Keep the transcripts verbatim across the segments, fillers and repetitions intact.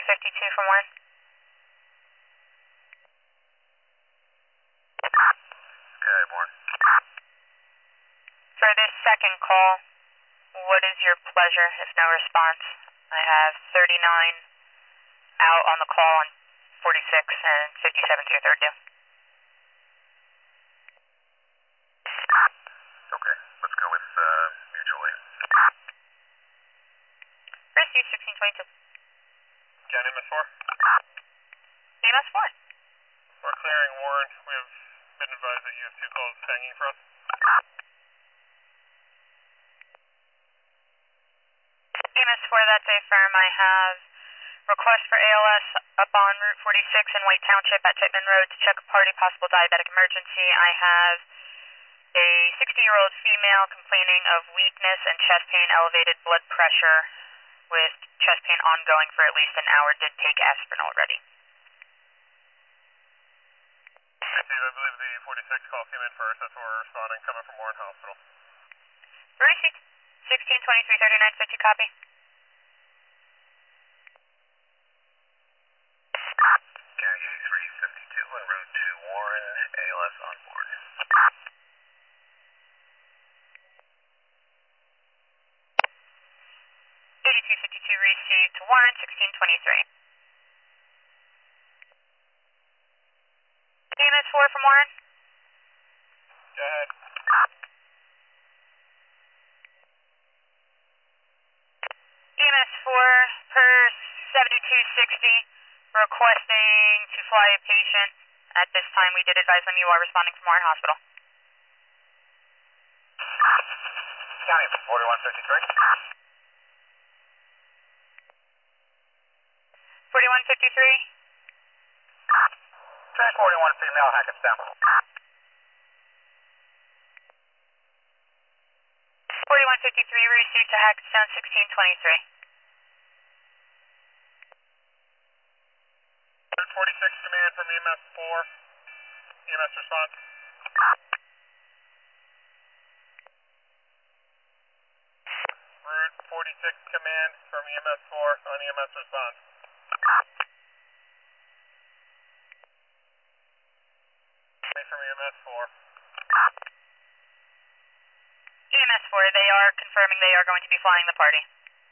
fifty-two from Warren. Okay, Warren. For this second call, what is your pleasure if no response? I have thirty-nine out on the call and forty-six and fifty-seven to your third due. Okay, let's go with uh, mutual aid. Receive sixteen twenty-two. Jan, M S four? E M S four. We're clearing Warren. We have been advised that you have two calls hanging for us. E M S four, that's a firm. I have request for A L S up on Route forty-six in White Township at Chipman Road to check a party, possible diabetic emergency. I have a sixty-year-old female complaining of weakness and chest pain, elevated blood pressure with chest pain ongoing for at least an hour. Did take aspirin already. Steve, I believe the forty-six call came in first. That's where we're responding, coming from Warren Hospital. Receipt sixteen twenty-three thirty-nine fifty, copy. Carrier three fifty-two en route to Warren, A L S on board. eighty-two fifty-two received Warren sixteen twenty-three. E M S four from Warren. Go ahead. E M S four per seventy-two sixty, requesting to fly a patient. At this time, we did advise them you are responding from Warren Hospital. County forty-one fifty-three. forty-one fifty-three. Track forty-one female, Hackettstown. forty-one fifty-three received to Hackettstown sixteen twenty-three. forty-six command from E M S four. E M S response. Route forty-six command from E M S four on E M S response. From E M S four. E M S four, they are confirming they are going to be flying the party.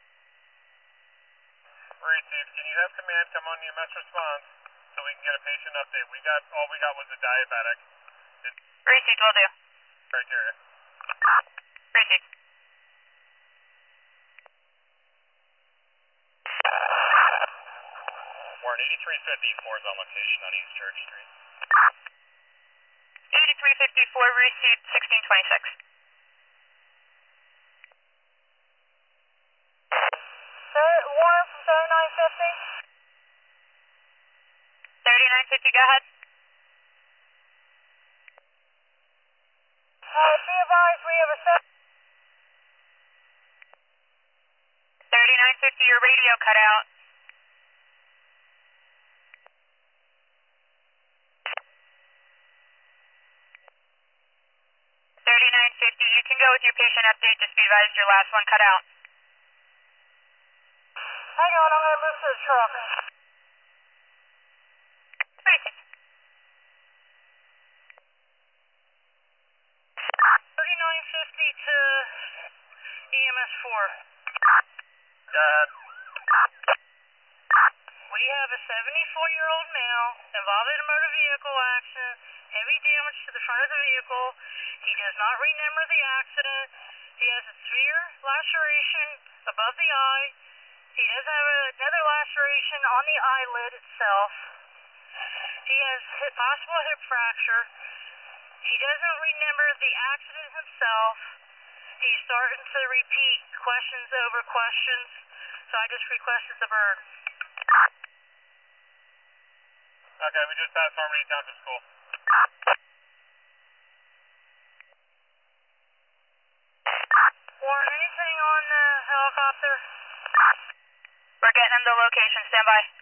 Receive, can you have command come on E M S response so we can get a patient update? We got, all we got was a diabetic. Received, will do. Criteria. Received. Warren, eighty-three fifty-four is on location on East Church Street. eighty-three fifty-four received sixteen twenty-six. Warren from thirty-nine fifty. thirty-nine fifty, go ahead. Uh, be advised, we have a set. thirty-nine fifty, your radio cut out. thirty-nine fifty, you can go with your patient update, just be advised your last one cut out. Hang on, I'm going to move to the truck. thirty-nine fifty to E M S four. Go ahead. We have a seventy-four-year-old male involved in a motor vehicle accident, heavy damage to the front of the vehicle. He does not remember the accident. He has a severe laceration above the eye. He does have another laceration on the eyelid itself. He has hip, possible hip fracture. He doesn't remember the accident himself. He's starting to repeat questions over questions, so I just requested the bird. Okay, we just passed Harmony Township School. Warren, anything on the helicopter? We're getting him to location, stand by.